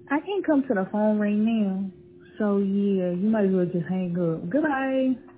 I can't come to the phone right now. So yeah, you might as well just hang up. Goodbye.